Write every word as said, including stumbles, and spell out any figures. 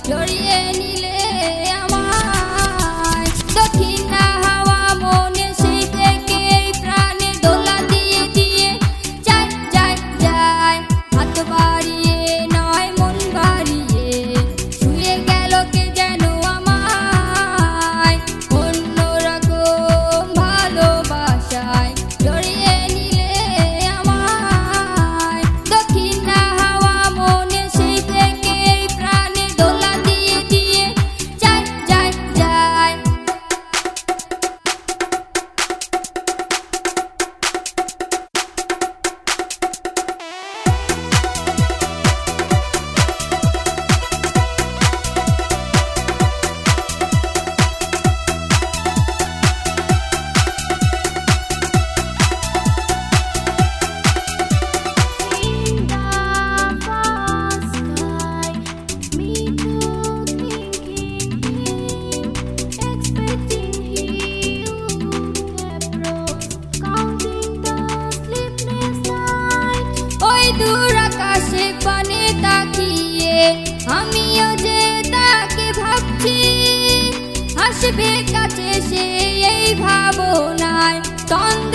জড়িয়ে নিলে আমায় দক্ষিণা হাওয়া মনে সেই থেকে প্রাণে দোলা দিয়ে দিয়ে যায় যায় যায় হাত বাড়িয়ে নয় মন বাড়িয়ে শুয়ে গেল কে যেন আমায় অন্যরকম ভালোবাসায় জড়িয়ে নিলে আমায় দক্ষিণা হাওয়া মনে সেই থেকে প্রাণে দোলা দিয়ে দিয়ে যায় যায় যায় ওই দূর আকাশে পানে তাকিয়ে আমিও যে তাকে ভাবছি আসবে কাছে সে এই ভাবনায় তন্দ্রা